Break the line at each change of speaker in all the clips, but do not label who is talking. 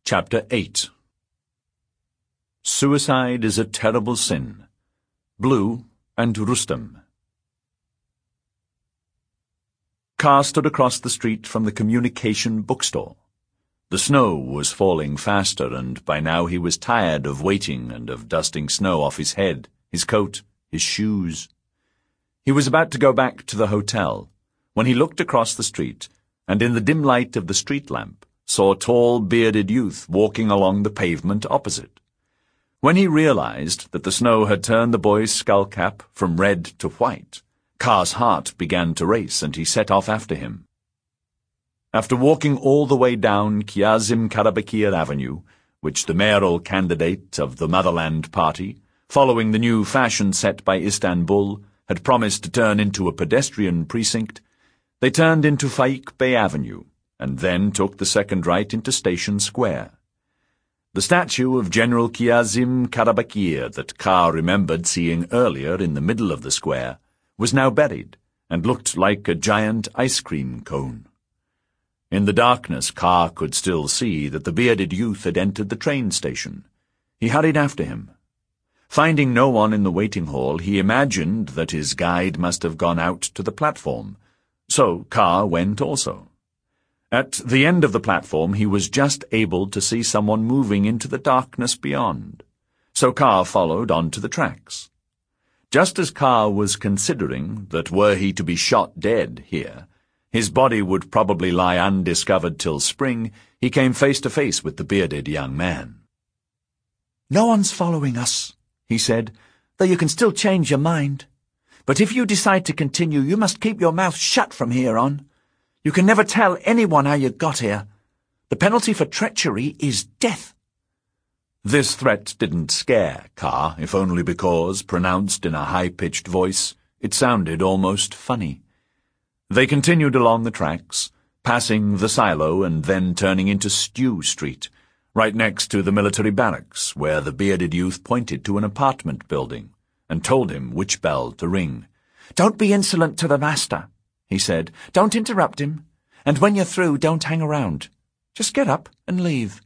Chapter 8. Suicide is a Terrible Sin. Blue and Rustem. Car stood across the street from the communication bookstore. The snow was falling faster, and by now he was tired of waiting and of dusting snow off his head, his coat, his shoes. He was about to go back to the hotel when he looked across the street, and in the dim light of the street lamp saw a tall, bearded youth walking along the pavement opposite. When he realized that the snow had turned the boy's skullcap from red to white, Car's heart began to race, and he set off after him. After walking all the way down Kazım-Karabekir Avenue, which the mayoral candidate of the Motherland Party, following the new fashion set by Istanbul, had promised to turn into a pedestrian precinct, they turned into Faik Bey Avenue, and then took the second right into Station Square. The statue of General Kazım-Karabekir that Car remembered seeing earlier in the middle of the square was now buried and looked like a giant ice cream cone. In the darkness, Car could still see that the bearded youth had entered the train station. He hurried after him. Finding no one in the waiting hall, he imagined that his guide must have gone out to the platform, so Car went also. At the end of the platform, he was just able to see someone moving into the darkness beyond, so Car followed on to the tracks. Just as Car was considering that were he to be shot dead here, his body would probably lie undiscovered till spring, he came face to face with the bearded young man.
"No one's following us," he said, "though you can still change your mind. But if you decide to continue, you must keep your mouth shut from here on. You can never tell anyone how you got here. The penalty for treachery is death."
This threat didn't scare Car, if only because, pronounced in a high-pitched voice, it sounded almost funny. They continued along the tracks, passing the silo and then turning into Stew Street, right next to the military barracks, where the bearded youth pointed to an apartment building and told him which bell to ring.
"Don't be insolent to the master," he said. "Don't interrupt him, and when you're through, don't hang around. Just get up and leave."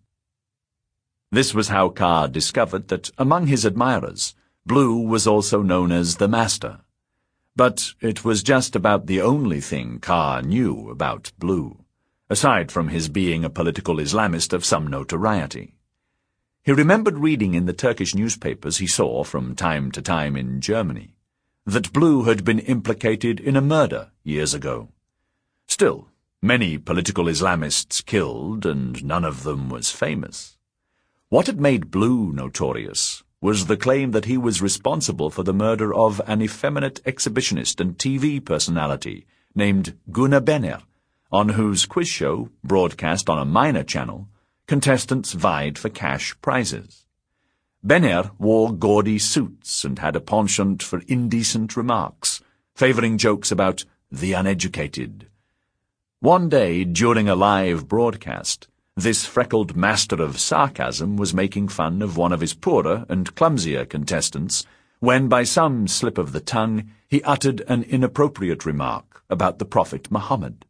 This was how Car discovered that among his admirers, Blue was also known as the Master. But it was just about the only thing Car knew about Blue, aside from his being a political Islamist of some notoriety. He remembered reading in the Turkish newspapers he saw from time to time in Germany that Blue had been implicated in a murder years ago. Still, many political Islamists killed, and none of them was famous. What had made Blue notorious was the claim that he was responsible for the murder of an effeminate exhibitionist and TV personality named Gunnar Benner, on whose quiz show, broadcast on a minor channel, contestants vied for cash prizes. Benner wore gaudy suits and had a penchant for indecent remarks, favoring jokes about the uneducated. One day, during a live broadcast, this freckled master of sarcasm was making fun of one of his poorer and clumsier contestants when, by some slip of the tongue, he uttered an inappropriate remark about the Prophet Muhammad.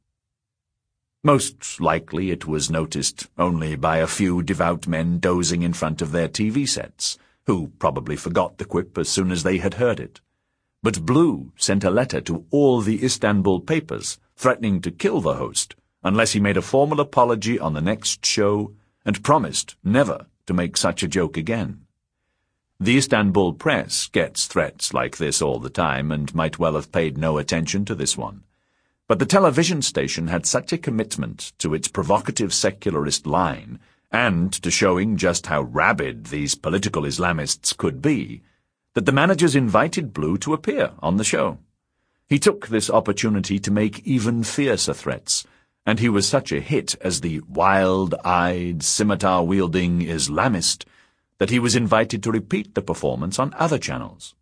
Most likely it was noticed only by a few devout men dozing in front of their TV sets, who probably forgot the quip as soon as they had heard it. But Blue sent a letter to all the Istanbul papers threatening to kill the host unless he made a formal apology on the next show and promised never to make such a joke again. The Istanbul press gets threats like this all the time and might well have paid no attention to this one. But the television station had such a commitment to its provocative secularist line and to showing just how rabid these political Islamists could be that the managers invited Blue to appear on the show. He took this opportunity to make even fiercer threats, and he was such a hit as the wild-eyed, scimitar-wielding Islamist that he was invited to repeat the performance on other channels.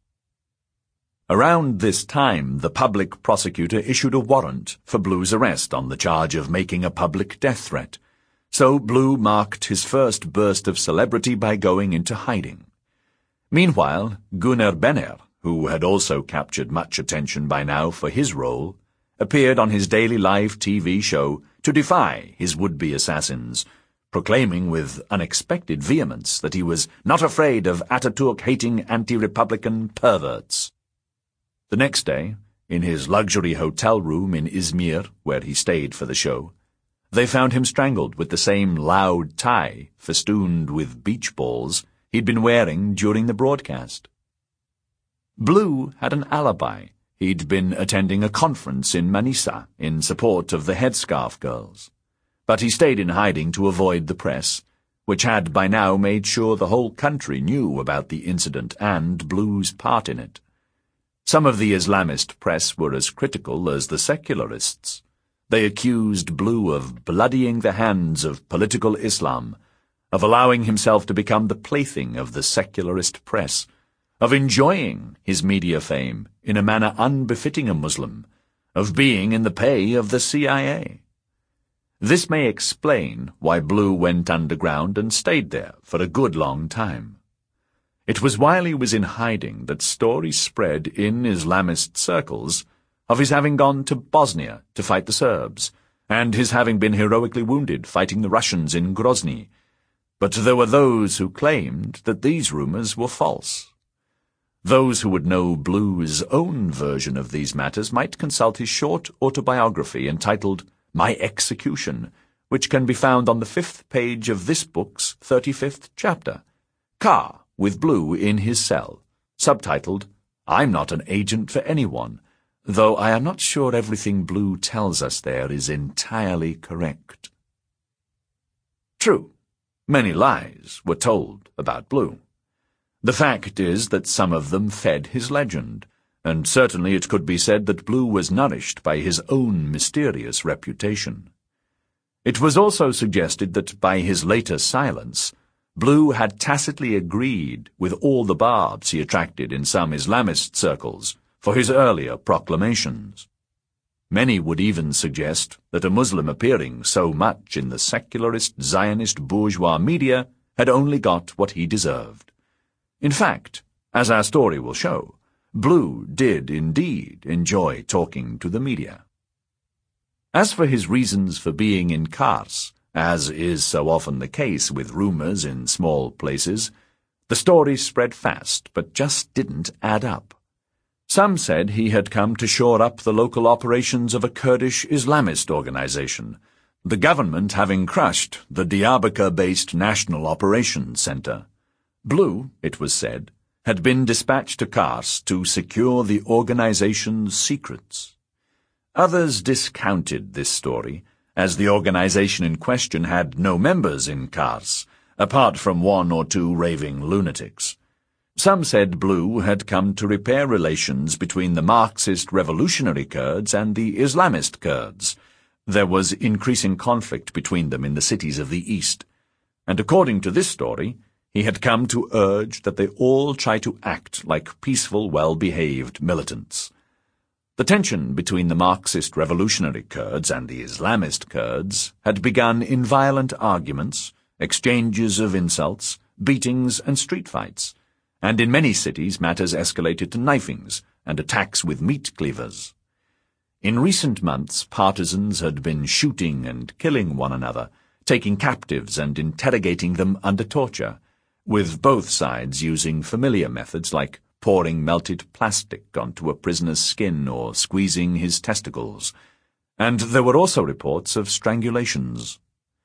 Around this time, the public prosecutor issued a warrant for Blue's arrest on the charge of making a public death threat, so Blue marked his first burst of celebrity by going into hiding. Meanwhile, Gunnar Benner, who had also captured much attention by now for his role, appeared on his daily live TV show to defy his would-be assassins, proclaiming with unexpected vehemence that he was not afraid of Ataturk-hating anti-republican perverts. The next day, in his luxury hotel room in Izmir, where he stayed for the show, they found him strangled with the same loud tie festooned with beach balls he'd been wearing during the broadcast. Blue had an alibi. He'd been attending a conference in Manisa in support of the Headscarf Girls. But he stayed in hiding to avoid the press, which had by now made sure the whole country knew about the incident and Blue's part in it. Some of the Islamist press were as critical as the secularists. They accused Blue of bloodying the hands of political Islam, of allowing himself to become the plaything of the secularist press, of enjoying his media fame in a manner unbefitting a Muslim, of being in the pay of the CIA. This may explain why Blue went underground and stayed there for a good long time. It was while he was in hiding that stories spread in Islamist circles of his having gone to Bosnia to fight the Serbs, and his having been heroically wounded fighting the Russians in Grozny. But there were those who claimed that these rumors were false. Those who would know Blue's own version of these matters might consult his short autobiography entitled My Execution, which can be found on the 5th page of this book's 35th chapter, Carr with Blue in his cell, subtitled, I'm not an agent for anyone, though I am not sure everything Blue tells us there is entirely correct. True, many lies were told about Blue. The fact is that some of them fed his legend, and certainly it could be said that Blue was nourished by his own mysterious reputation. It was also suggested that by his later silence, Blue had tacitly agreed with all the barbs he attracted in some Islamist circles for his earlier proclamations. Many would even suggest that a Muslim appearing so much in the secularist Zionist bourgeois media had only got what he deserved. In fact, as our story will show, Blue did indeed enjoy talking to the media. As for his reasons for being in Kars, as is so often the case with rumors in small places, the story spread fast but just didn't add up. Some said he had come to shore up the local operations of a Kurdish Islamist organization, the government having crushed the Diyarbakir-based National Operations Center. Blue, it was said, had been dispatched to Kars to secure the organization's secrets. Others discounted this story, as the organization in question had no members in Kars, apart from one or two raving lunatics. Some said Blue had come to repair relations between the Marxist revolutionary Kurds and the Islamist Kurds. There was increasing conflict between them in the cities of the East, and according to this story, he had come to urge that they all try to act like peaceful, well-behaved militants. The tension between the Marxist revolutionary Kurds and the Islamist Kurds had begun in violent arguments, exchanges of insults, beatings and street fights, and in many cities matters escalated to knifings and attacks with meat cleavers. In recent months, partisans had been shooting and killing one another, taking captives and interrogating them under torture, with both sides using familiar methods like pouring melted plastic onto a prisoner's skin or squeezing his testicles, and there were also reports of strangulations.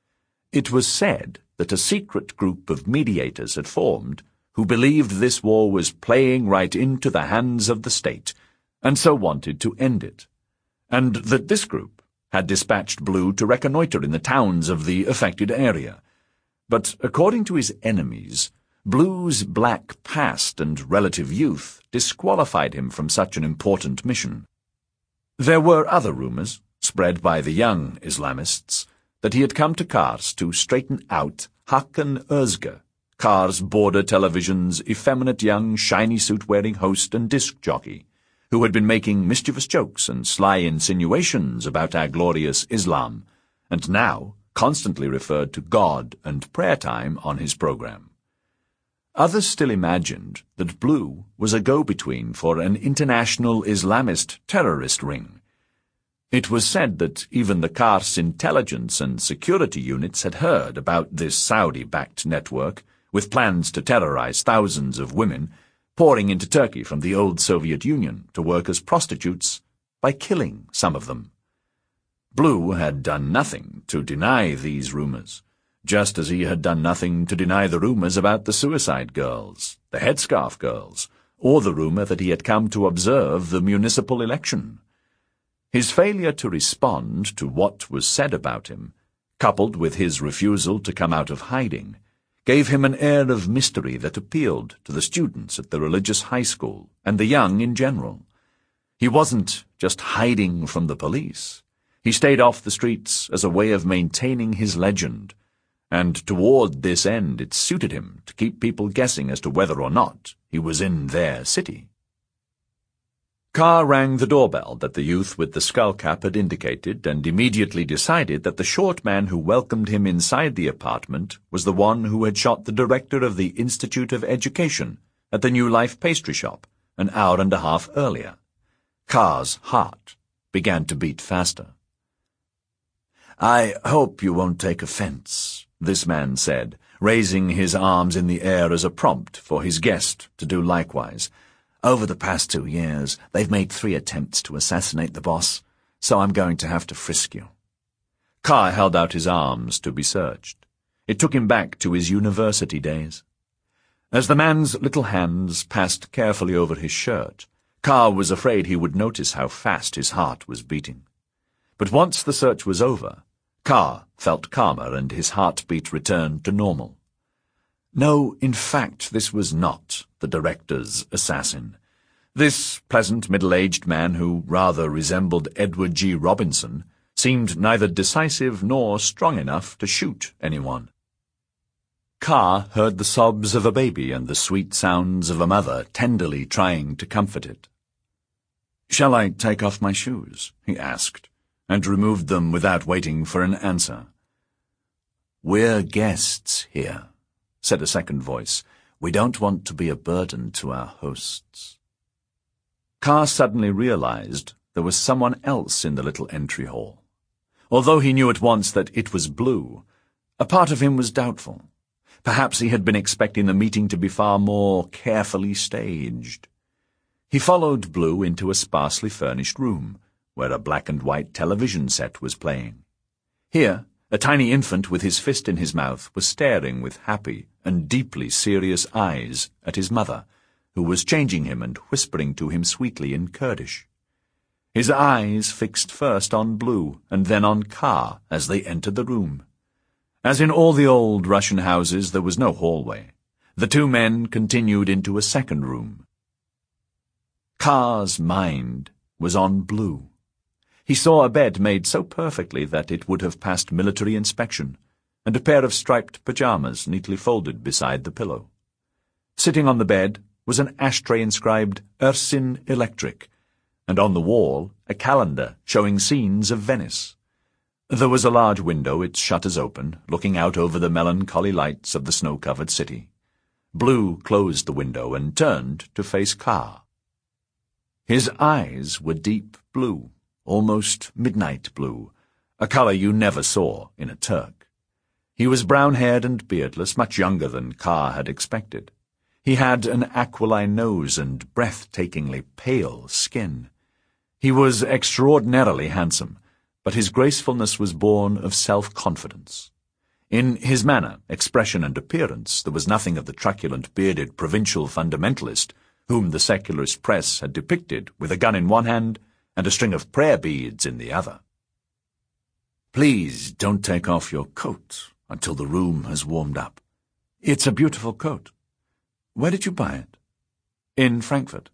It was said that a secret group of mediators had formed who believed this war was playing right into the hands of the state, and so wanted to end it, and that this group had dispatched Blue to reconnoiter in the towns of the affected area. But according to his enemies, Blue's black past and relative youth disqualified him from such an important mission. There were other rumors, spread by the young Islamists, that he had come to Kars to straighten out Hakan Özge, Kars Border Television's effeminate young shiny suit-wearing host and disc jockey, who had been making mischievous jokes and sly insinuations about our glorious Islam, and now constantly referred to God and prayer time on his program. Others still imagined that Blue was a go-between for an international Islamist terrorist ring. It was said that even the Kars intelligence and security units had heard about this Saudi-backed network, with plans to terrorize thousands of women, pouring into Turkey from the old Soviet Union to work as prostitutes by killing some of them. Blue had done nothing to deny these rumors, just as he had done nothing to deny the rumors about the suicide girls, the headscarf girls, or the rumor that he had come to observe the municipal election. His failure to respond to what was said about him, coupled with his refusal to come out of hiding, gave him an air of mystery that appealed to the students at the religious high school and the young in general. He wasn't just hiding from the police. He stayed off the streets as a way of maintaining his legend, and toward this end it suited him to keep people guessing as to whether or not he was in their city. Carr rang the doorbell that the youth with the skull cap had indicated, and immediately decided that the short man who welcomed him inside the apartment was the one who had shot the director of the Institute of Education at the New Life pastry shop an hour and a half earlier. Carr's heart began to beat faster. "I hope you won't take offense," this man said, raising his arms in the air as a prompt for his guest to do likewise. "Over the past 2 years, they've made 3 attempts to assassinate the boss, so I'm going to have to frisk you." Carr held out his arms to be searched. It took him back to his university days. As the man's little hands passed carefully over his shirt, Carr was afraid he would notice how fast his heart was beating. But once the search was over, Carr felt calmer and his heartbeat returned to normal. No, in fact, this was not the director's assassin. This pleasant middle-aged man who rather resembled Edward G. Robinson seemed neither decisive nor strong enough to shoot anyone. Carr heard the sobs of a baby and the sweet sounds of a mother tenderly trying to comfort it. "Shall I take off my shoes?" he asked, and removed them without waiting for an answer. "We're guests here," said a second voice. "We don't want to be a burden to our hosts." Carr suddenly realized there was someone else in the little entry hall. Although he knew at once that it was Blue, a part of him was doubtful. Perhaps he had been expecting the meeting to be far more carefully staged. He followed Blue into a sparsely furnished room, where a black-and-white television set was playing. Here, a tiny infant with his fist in his mouth was staring with happy and deeply serious eyes at his mother, who was changing him and whispering to him sweetly in Kurdish. His eyes fixed first on Blue and then on Carr as they entered the room. As in all the old Russian houses, there was no hallway. The 2 men continued into a second room. Carr's mind was on Blue. He saw a bed made so perfectly that it would have passed military inspection, and a pair of striped pajamas neatly folded beside the pillow. Sitting on the bed was an ashtray inscribed Ersin Electric, and on the wall a calendar showing scenes of Venice. There was a large window, its shutters open, looking out over the melancholy lights of the snow-covered city. Blue closed the window and turned to face Carr. His eyes were deep blue, almost midnight blue, a color you never saw in a Turk. He was brown-haired and beardless, much younger than Carr had expected. He had an aquiline nose and breathtakingly pale skin. He was extraordinarily handsome, but his gracefulness was born of self-confidence. In his manner, expression, and appearance there was nothing of the truculent, bearded provincial fundamentalist whom the secularist press had depicted with a gun in one hand and a string of prayer beads in the other. "Please don't take off your coat until the room has warmed up. It's a beautiful coat. Where did you buy it?" "In Frankfurt."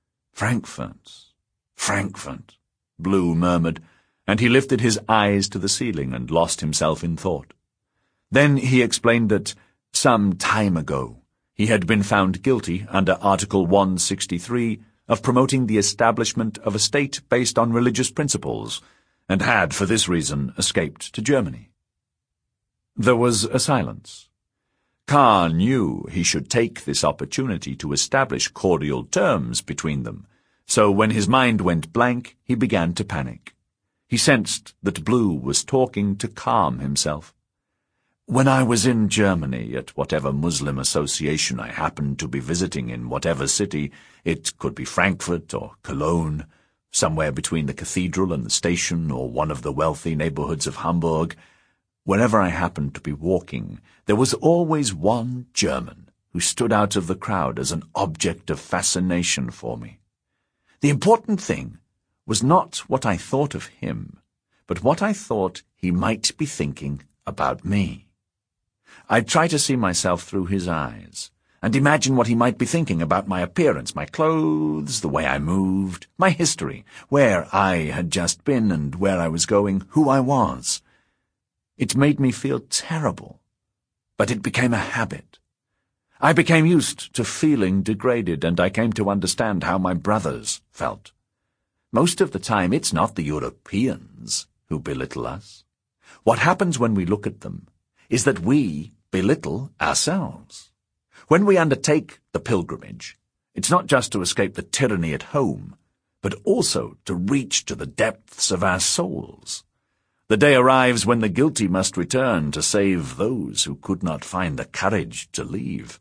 Frankfurt, Blue murmured, and he lifted his eyes to the ceiling and lost himself in thought. Then he explained that, some time ago, he had been found guilty under Article 163 of promoting the establishment of a state based on religious principles, and had, for this reason, escaped to Germany. There was a silence. Carr knew he should take this opportunity to establish cordial terms between them, so when his mind went blank, he began to panic. He sensed that Blue was talking to calm himself. "When I was in Germany at whatever Muslim association I happened to be visiting in whatever city, it could be Frankfurt or Cologne, somewhere between the cathedral and the station or one of the wealthy neighborhoods of Hamburg, wherever I happened to be walking, there was always one German who stood out of the crowd as an object of fascination for me. The important thing was not what I thought of him, but what I thought he might be thinking about me. I'd try to see myself through his eyes, and imagine what he might be thinking about my appearance, my clothes, the way I moved, my history, where I had just been and where I was going, who I was. It made me feel terrible, but it became a habit. I became used to feeling degraded, and I came to understand how my brothers felt. Most of the time, it's not the Europeans who belittle us. What happens when we look at them is that we belittle ourselves. When we undertake the pilgrimage, it's not just to escape the tyranny at home, but also to reach to the depths of our souls. The day arrives when the guilty must return to save those who could not find the courage to leave.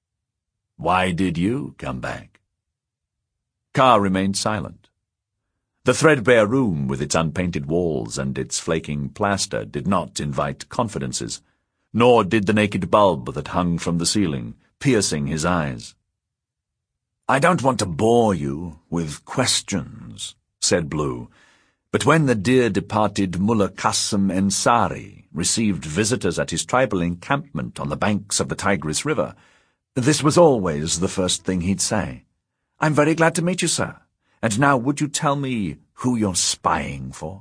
Why did you come back?" Carr remained silent. The threadbare room with its unpainted walls and its flaking plaster did not invite confidences, nor did the naked bulb that hung from the ceiling, piercing his eyes. "I don't want to bore you with questions," said Blue, "but when the dear-departed Mullah Qasim Ensari received visitors at his tribal encampment on the banks of the Tigris River, this was always the first thing he'd say. 'I'm very glad to meet you, sir. And now would you tell me who you're spying for?'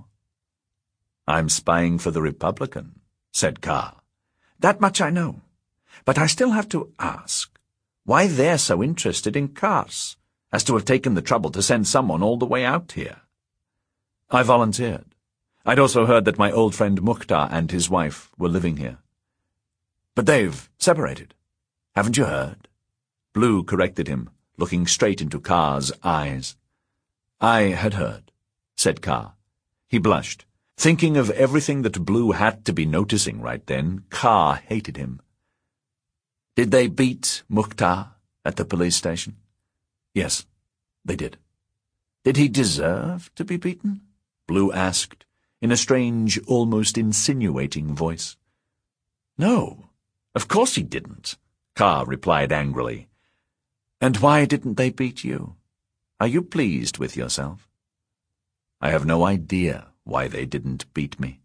'I'm spying for the Republican,' said Carr. "That much I know. But I still have to ask why they're so interested in Kars, as to have taken the trouble to send someone all the way out here." "I volunteered. I'd also heard that my old friend Mukhtar and his wife were living here." "But they've separated. Haven't you heard?" Blue corrected him, looking straight into Carr's eyes. "I had heard," said Carr. He blushed. Thinking of everything that Blue had to be noticing right then, Carr hated him. "Did they beat Mukhtar at the police station?" "Yes, they did." "Did he deserve to be beaten?" Blue asked, in a strange, almost insinuating voice. "No, of course he didn't," Carr replied angrily. "And why didn't they beat you? Are you pleased with yourself?" "I have no idea why they didn't beat me."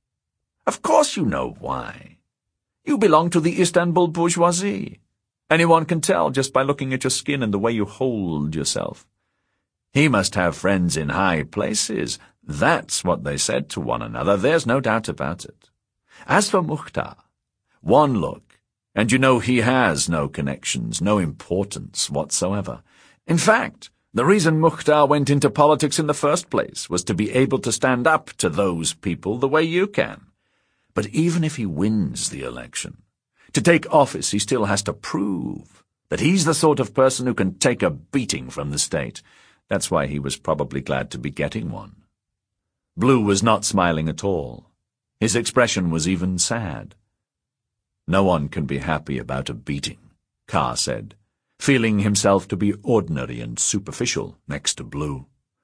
"Of course you know why. You belong to the Istanbul bourgeoisie. Anyone can tell just by looking at your skin and the way you hold yourself. He must have friends in high places. That's what they said to one another, there's no doubt about it. As for Mukhtar, one look, and you know he has no connections, no importance whatsoever. In fact, the reason Mukhtar went into politics in the first place was to be able to stand up to those people the way you can. But even if he wins the election, to take office he still has to prove that he's the sort of person who can take a beating from the state. That's why he was probably glad to be getting one." Blue was not smiling at all. His expression was even sad. "No one can be happy about a beating," Carr said, feeling himself to be ordinary and superficial next to Blue.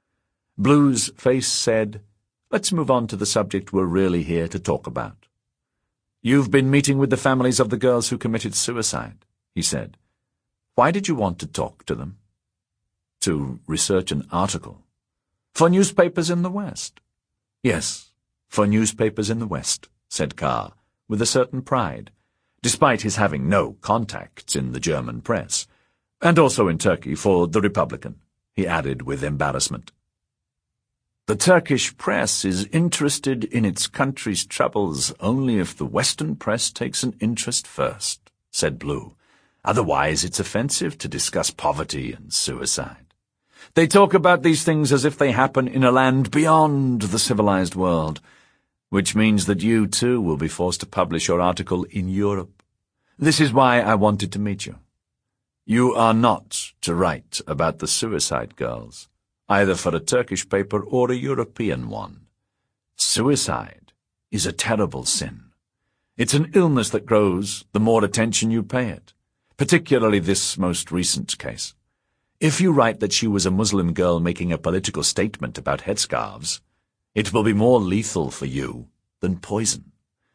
Blue's face said, "Let's move on to the subject we're really here to talk about. You've been meeting with the families of the girls who committed suicide," he said. "Why did you want to talk to them?" "To research an article." "For newspapers in the West?" "Yes, for newspapers in the West," said Carr, with a certain pride, despite his having no contacts in the German press. "And also in Turkey for the Republican," he added with embarrassment. "The Turkish press is interested in its country's troubles only if the Western press takes an interest first," said Blue. "Otherwise it's offensive to discuss poverty and suicide. They talk about these things as if they happen in a land beyond the civilized world, which means that you, too, will be forced to publish your article in Europe. This is why I wanted to meet you. You are not to write about the suicide girls, either for a Turkish paper or a European one. Suicide is a terrible sin. It's an illness that grows the more attention you pay it, particularly this most recent case. If you write that she was a Muslim girl making a political statement about headscarves, it will be more lethal for you than poison.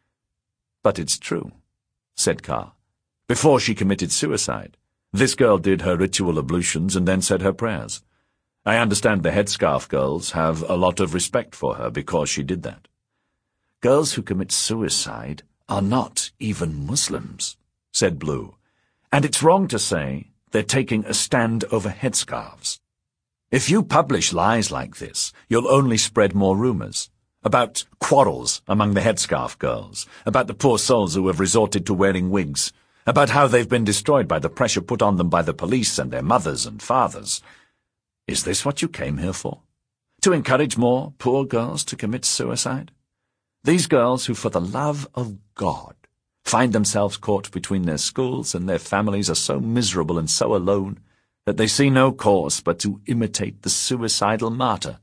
But it's true, said Carr. Before she committed suicide, this girl did her ritual ablutions and then said her prayers. I understand the headscarf girls have a lot of respect for her because she did that. Girls who commit suicide are not even Muslims, said Blue, and it's wrong to say they're taking a stand over headscarves. If you publish lies like this, you'll only spread more rumors about quarrels among the headscarf girls, about the poor souls who have resorted to wearing wigs, about how they've been destroyed by the pressure put on them by the police and their mothers and fathers. Is this what you came here for? To encourage more poor girls to commit suicide? These girls who, for the love of God, find themselves caught between their schools and their families are so miserable and so alone that they see no course but to imitate the suicidal martyr.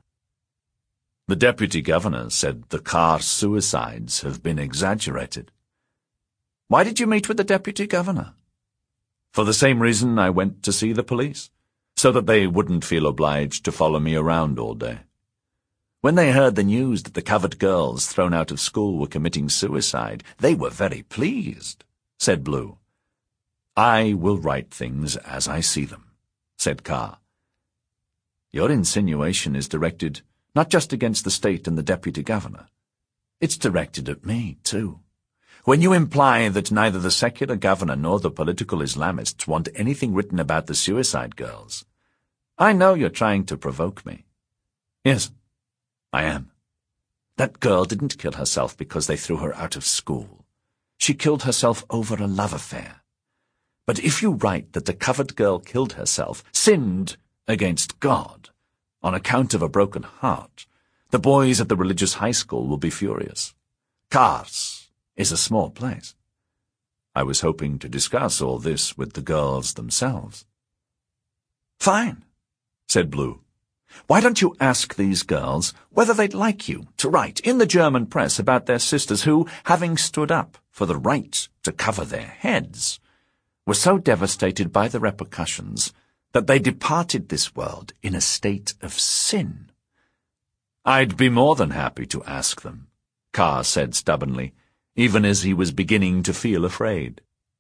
The deputy governor said the Carr suicides have been exaggerated. Why did you meet with the deputy governor? For the same reason I went to see the police, so that they wouldn't feel obliged to follow me around all day. When they heard the news that the covered girls thrown out of school were committing suicide, they were very pleased, said Blue. I will write things as I see them, said Carr. Your insinuation is directed not just against the state and the deputy governor. It's directed at me, too. When you imply that neither the secular governor nor the political Islamists want anything written about the suicide girls, I know you're trying to provoke me. Yes, I am. That girl didn't kill herself because they threw her out of school. She killed herself over a love affair. But if you write that the covered girl killed herself, sinned against God, on account of a broken heart, the boys at the religious high school will be furious. Kars is a small place. I was hoping to discuss all this with the girls themselves. Fine, said Blue. Why don't you ask these girls whether they'd like you to write in the German press about their sisters who, having stood up for the right to cover their heads, were so devastated by the repercussions that they departed this world in a state of sin? I'd be more than happy to ask them, Carr said stubbornly, even as he was beginning to feel afraid.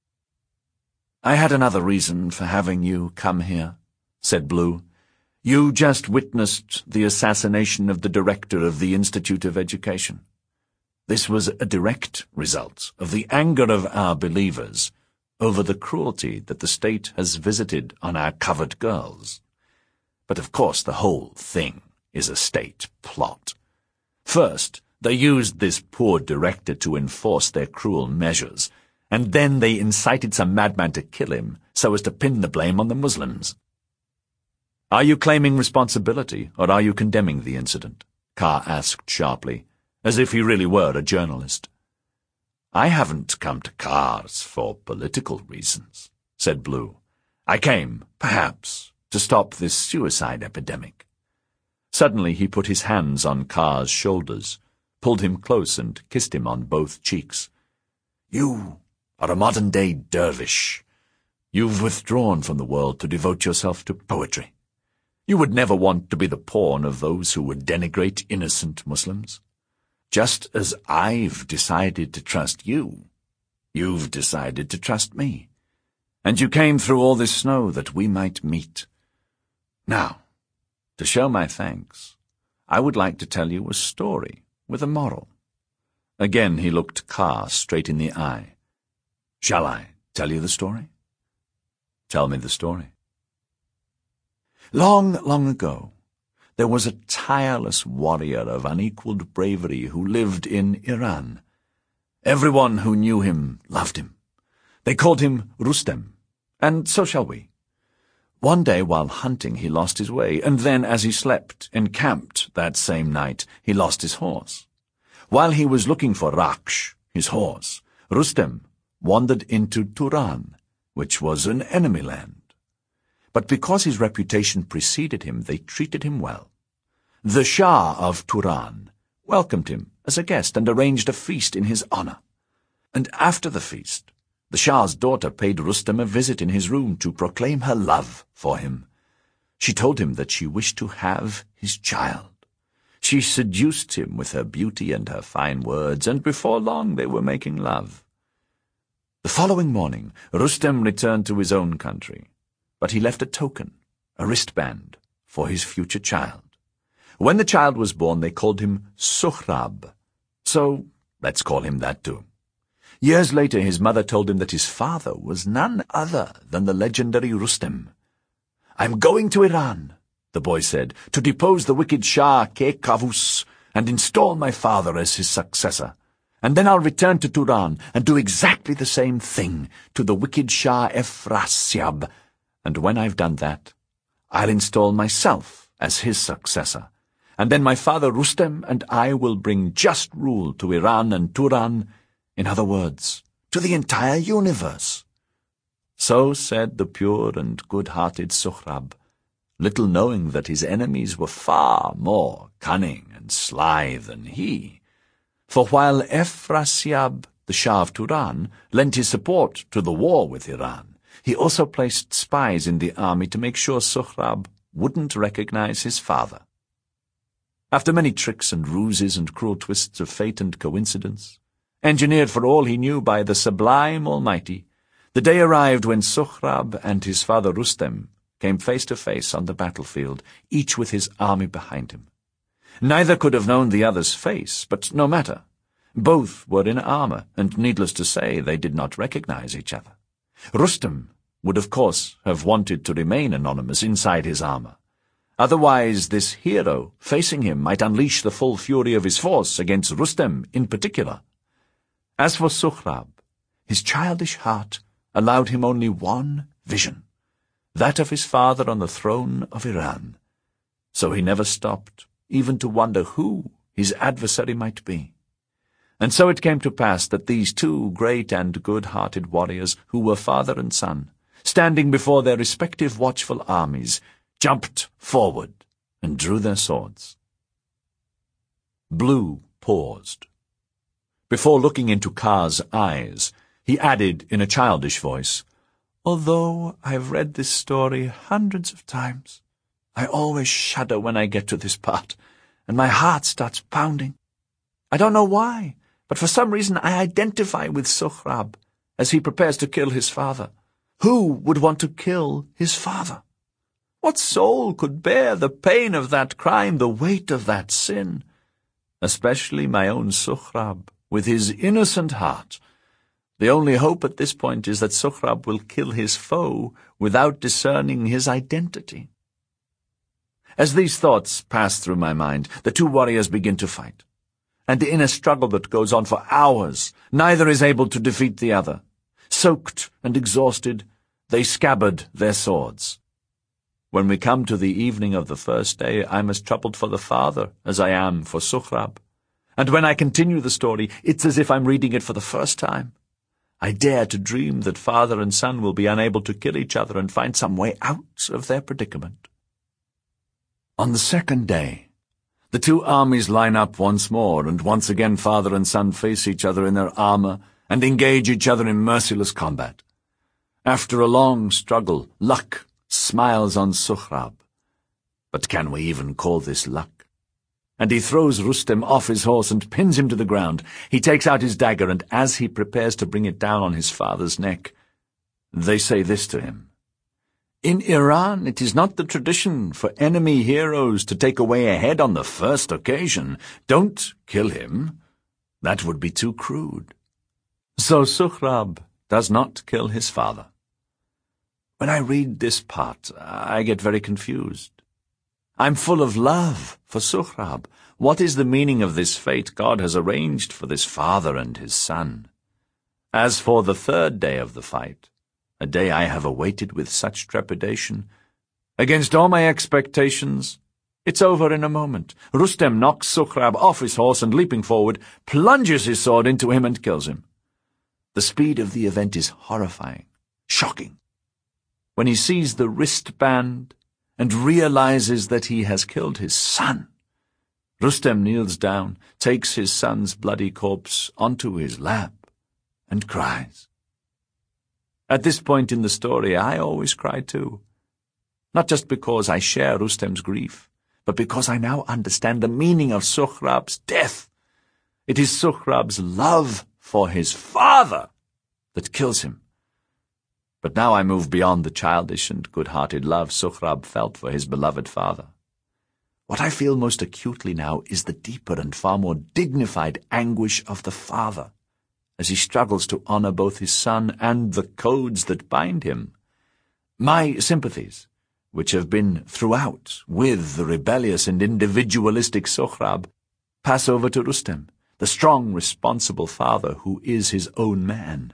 I had another reason for having you come here, said Blue. You just witnessed the assassination of the director of the Institute of Education. This was a direct result of the anger of our believers over the cruelty that the state has visited on our covered girls. But of course the whole thing is a state plot. First, they used this poor director to enforce their cruel measures, and then they incited some madman to kill him so as to pin the blame on the Muslims. Are you claiming responsibility, or are you condemning the incident? Carr asked sharply, as if he really were a journalist. I haven't come to Kars for political reasons, said Blue. I came, perhaps, to stop this suicide epidemic. Suddenly he put his hands on Carr's shoulders, pulled him close and kissed him on both cheeks. You are a modern-day dervish. You've withdrawn from the world to devote yourself to poetry. You would never want to be the pawn of those who would denigrate innocent Muslims. Just as I've decided to trust you, you've decided to trust me. And you came through all this snow that we might meet. Now, to show my thanks, I would like to tell you a story with a moral. Again he looked Carr straight in the eye. Shall I tell you the story? Tell me the story. Long, long ago, there was a tireless warrior of unequaled bravery who lived in Iran. Everyone who knew him loved him. They called him Rustem, and so shall we. One day while hunting he lost his way, and then as he slept, encamped that same night, he lost his horse. While he was looking for Raksh, his horse, Rustem wandered into Turan, which was an enemy land. But because his reputation preceded him, they treated him well. The Shah of Turan welcomed him as a guest and arranged a feast in his honor. And after the feast, the Shah's daughter paid Rustem a visit in his room to proclaim her love for him. She told him that she wished to have his child. She seduced him with her beauty and her fine words, and before long they were making love. The following morning, Rustem returned to his own country, but he left a token, a wristband, for his future child. When the child was born, they called him Sohrab, so let's call him that too. Years later, his mother told him that his father was none other than the legendary Rustem. "I'm going to Iran," the boy said, "to depose the wicked Shah Kekavus and install my father as his successor. And then I'll return to Turan and do exactly the same thing to the wicked Shah Efrasiab. And when I've done that, I'll install myself as his successor. And then my father Rustem and I will bring just rule to Iran and Turan, in other words, to the entire universe." So said the pure and good-hearted Sohrab, little knowing that his enemies were far more cunning and sly than he. For while Efrasiab, the Shah of Turan, lent his support to the war with Iran, he also placed spies in the army to make sure Sohrab wouldn't recognize his father. After many tricks and ruses and cruel twists of fate and coincidence, engineered for all he knew by the sublime Almighty, the day arrived when Sohrab and his father Rustem came face to face on the battlefield, each with his army behind him. Neither could have known the other's face, but no matter. Both were in armor, and needless to say, they did not recognize each other. Rustem would of course have wanted to remain anonymous inside his armor. Otherwise, this hero facing him might unleash the full fury of his force against Rustem in particular. As for Sohrab, his childish heart allowed him only one vision, that of his father on the throne of Iran. So he never stopped, even to wonder who his adversary might be. And so it came to pass that these two great and good-hearted warriors, who were father and son, standing before their respective watchful armies, jumped forward and drew their swords. Blue paused. Before looking into Kaa's eyes, he added in a childish voice, "Although I've read this story hundreds of times, I always shudder when I get to this part, and my heart starts pounding. I don't know why, but for some reason I identify with Sohrab as he prepares to kill his father. Who would want to kill his father? What soul could bear the pain of that crime, the weight of that sin? Especially my own Sohrab, with his innocent heart. The only hope at this point is that Sohrab will kill his foe without discerning his identity." As these thoughts pass through my mind, the two warriors begin to fight. And in a struggle that goes on for hours, neither is able to defeat the other. Soaked and exhausted, they scabbard their swords. When we come to the evening of the first day, I'm as troubled for the father as I am for Sohrab. And when I continue the story, it's as if I'm reading it for the first time. I dare to dream that father and son will be unable to kill each other and find some way out of their predicament. On the second day, the two armies line up once more, and once again father and son face each other in their armor and engage each other in merciless combat. After a long struggle, luck smiles on Sohrab. But can we even call this luck? And he throws Rustem off his horse and pins him to the ground. He takes out his dagger, and as he prepares to bring it down on his father's neck, they say this to him: "In Iran it is not the tradition for enemy heroes to take away a head on the first occasion. Don't kill him. That would be too crude." So Sohrab does not kill his father. When I read this part, I get very confused. I'm full of love for Sohrab. What is the meaning of this fate God has arranged for this father and his son? As for the third day of the fight, a day I have awaited with such trepidation, against all my expectations, it's over in a moment. Rustem knocks Sohrab off his horse and, leaping forward, plunges his sword into him and kills him. The speed of the event is horrifying, shocking. When he sees the wristband and realizes that he has killed his son, Rustem kneels down, takes his son's bloody corpse onto his lap, and cries. At this point in the story, I always cry too. Not just because I share Rustem's grief, but because I now understand the meaning of Sohrab's death. It is Sohrab's love for his father that kills him. But now I move beyond the childish and good-hearted love Sohrab felt for his beloved father. What I feel most acutely now is the deeper and far more dignified anguish of the father, as he struggles to honor both his son and the codes that bind him. My sympathies, which have been throughout with the rebellious and individualistic Sohrab, pass over to Rustem, the strong, responsible father who is his own man.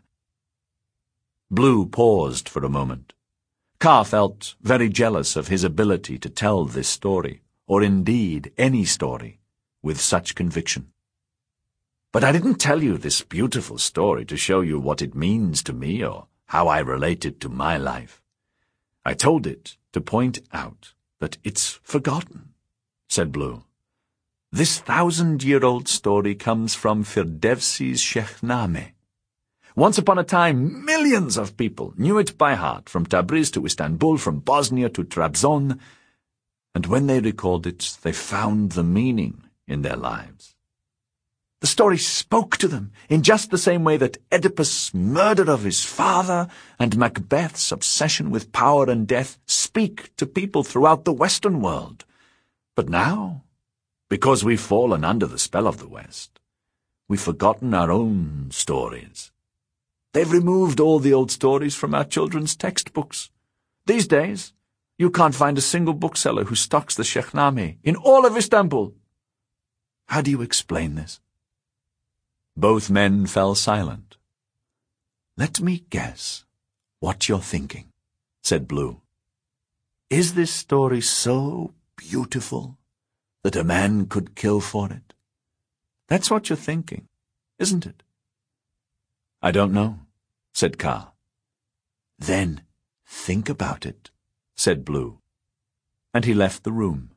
Blue paused for a moment. Kaa felt very jealous of his ability to tell this story, or indeed any story, with such conviction. But I didn't tell you this beautiful story to show you what it means to me or how I relate it to my life. I told it to point out that it's forgotten, said Blue. This 1,000-year-old story comes from Firdevsi's Shahnameh. Once upon a time, millions of people knew it by heart, from Tabriz to Istanbul, from Bosnia to Trabzon, and when they recalled it, they found the meaning in their lives. The story spoke to them in just the same way that Oedipus' murder of his father and Macbeth's obsession with power and death speak to people throughout the Western world. But now, because we've fallen under the spell of the West, we've forgotten our own stories. They've removed all the old stories from our children's textbooks. These days, you can't find a single bookseller who stocks the Shahnameh in all of Istanbul. How do you explain this? Both men fell silent. Let me guess what you're thinking, said Blue. Is this story so beautiful that a man could kill for it? That's what you're thinking, isn't it? I don't know, said Kaa. Then think about it, said Blue, and he left the room.